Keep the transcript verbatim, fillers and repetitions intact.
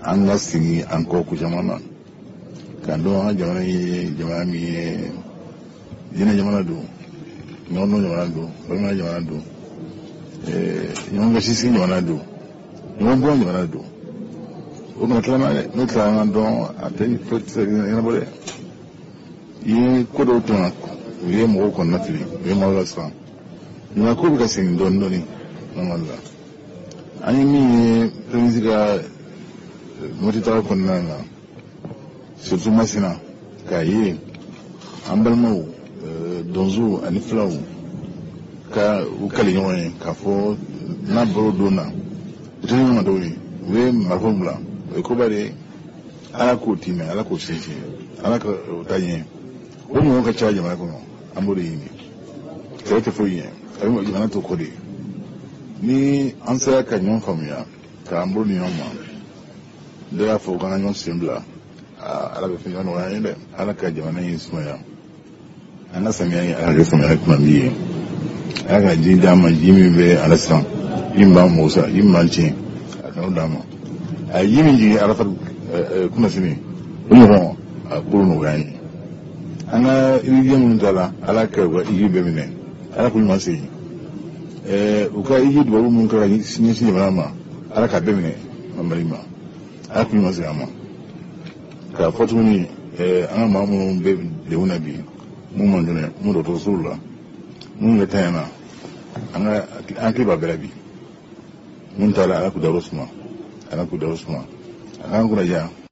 an ga sigi an ko ku jamana kan do ha jamana yi jamana mi dina jamana do non non jamana do bama jamana do eh non ga sisi jamana do non bon jamana do o ma klama no klama do atay fet ina bole yi ko do to na yi mo ko na tili yi mo ga sa na ko ga sing don doni non Allah ani mi prensiga motita ko na na surtout masina ka yi ambalmo donzo ani flaw ka ukali yoy ka fo na bro dona tini ma doni we marhumla e ko bare ala ko time ala ko sisi ala ka tanye o mo ka chaje ma ko amuri ni sai ta foyi ai mo jana to kodi ni an sai ka nyon famia ka amuri ni ma da ya fo kana nyon simbla ala be finya no wa inde ala ka jana yin sumaya ana samiya yi ala samiya kuma biye aga ji dama jimi be ala san yimba musa yimba ce aka dama a yimi ji ala far kuma sini umu a kurunu gani ana iri mun dala ala ka wa yi be mine ala kulma sai eh uka yi do mun ka ni sini sini mama ala ka be mine mambari ma ala kulma sai ama ka fotuni eh ana mamu be de unabi mun mandune mun do rasulullah mun ga tayana ana an kai babarabi mun tara ala ku da rusma ala ku da rusma an ku da ja